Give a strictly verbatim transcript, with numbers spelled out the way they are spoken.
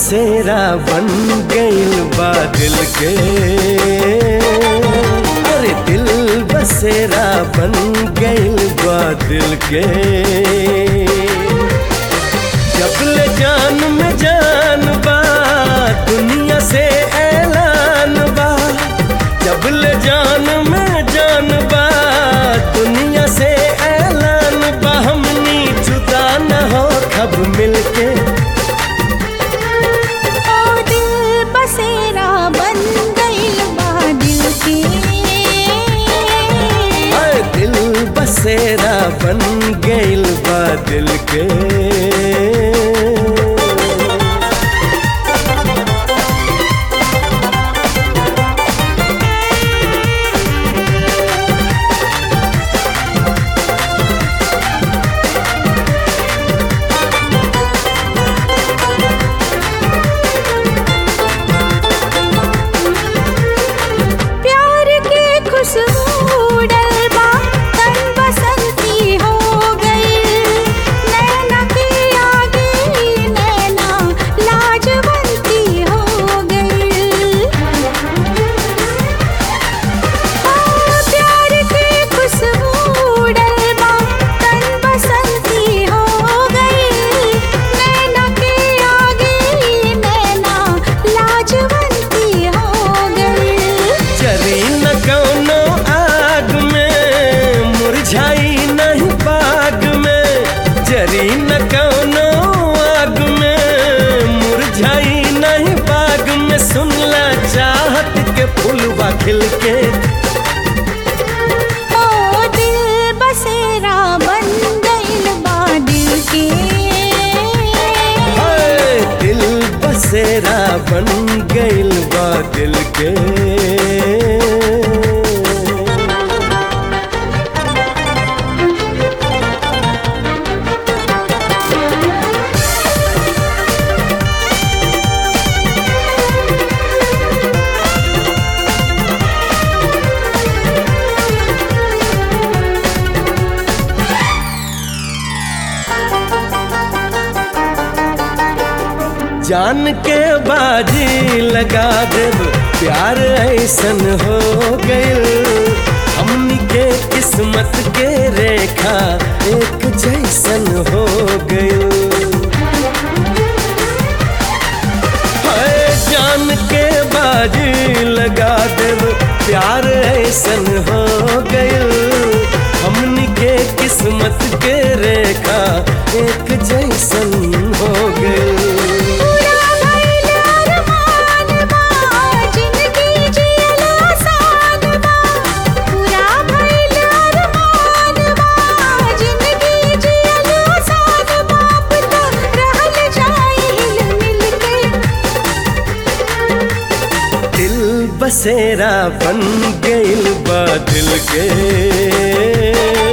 बसेरा बन गइल बा दिल के। अरे दिल बसेरा बन गइल बा दिल के। जब ले जान में जान बा दुनिया से ऐलान बा। जब ले जान में जान बा दुनिया से ऐलान बा। हमनी जुदा न हो कब मिलके। बसेरा बन गइल बा दिल के। प्यार की खुशबू डलबा तन बसंती हो गई। नैना की आगे नैना लाजवंती हो गई। प्यार की खुशबू डलबा तन बसंती हो गई। नैना की आगे नैना लाजवंती हो गई। जरी न कौनो आग में मुरझाई नहीं बाग में। जरी न कौनो आग में मुरझाई नहीं बाग में। सुनला चाहत के फूलवा खिल के। ओ दिल बसेरा बन गइल बा दिल के। हाय दिल बसेरा बन गइल बा दिल के। जान के बाजी लगा देब प्यार ऐसन हो गइल। हमनी के किस्मत के रेखा एक जैसन हो गइल। हाय जान के बाजी लगा देब प्यार ऐसन हो गइल। हमनी के किस्मत के रेखा एक जैसन हो गइल। बसेरा बन गइल बा दिल के।